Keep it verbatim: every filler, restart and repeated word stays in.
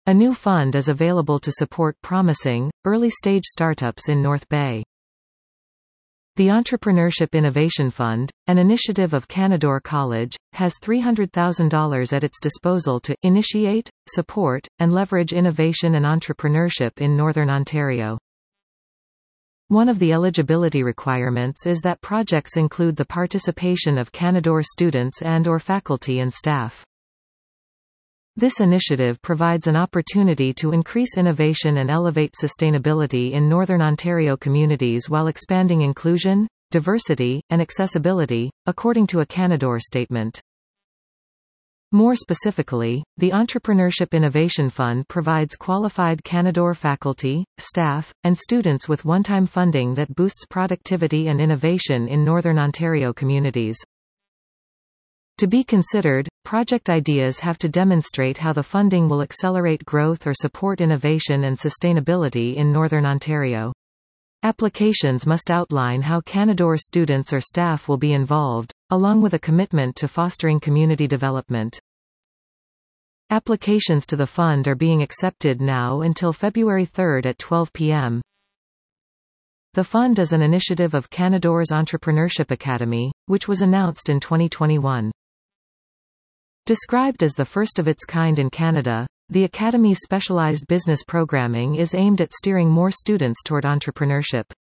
A new fund is available to support promising, early-stage startups in North Bay. The Entrepreneurship Innovation Fund, an initiative of Canadore College, has three hundred thousand dollars at its disposal to initiate, support, and leverage innovation and entrepreneurship in Northern Ontario. One of the eligibility requirements is that projects include the participation of Canadore students and/or faculty and staff. This initiative provides an opportunity to increase innovation and elevate sustainability in Northern Ontario communities while expanding inclusion, diversity, and accessibility, according to a Canadore statement. More specifically, the Entrepreneurship Innovation Fund provides qualified Canadore faculty, staff, and students with one-time funding that boosts productivity and innovation in Northern Ontario communities. To be considered, project ideas have to demonstrate how the funding will accelerate growth or support innovation and sustainability in Northern Ontario. Applications must outline how Canadore students or staff will be involved, along with a commitment to fostering community development. Applications to the fund are being accepted now until February third at twelve p m The fund is an initiative of Canadore's Entrepreneurship Academy, which was announced in twenty twenty-one. Described as the first of its kind in Canada, the Academy's specialized business programming is aimed at steering more students toward entrepreneurship.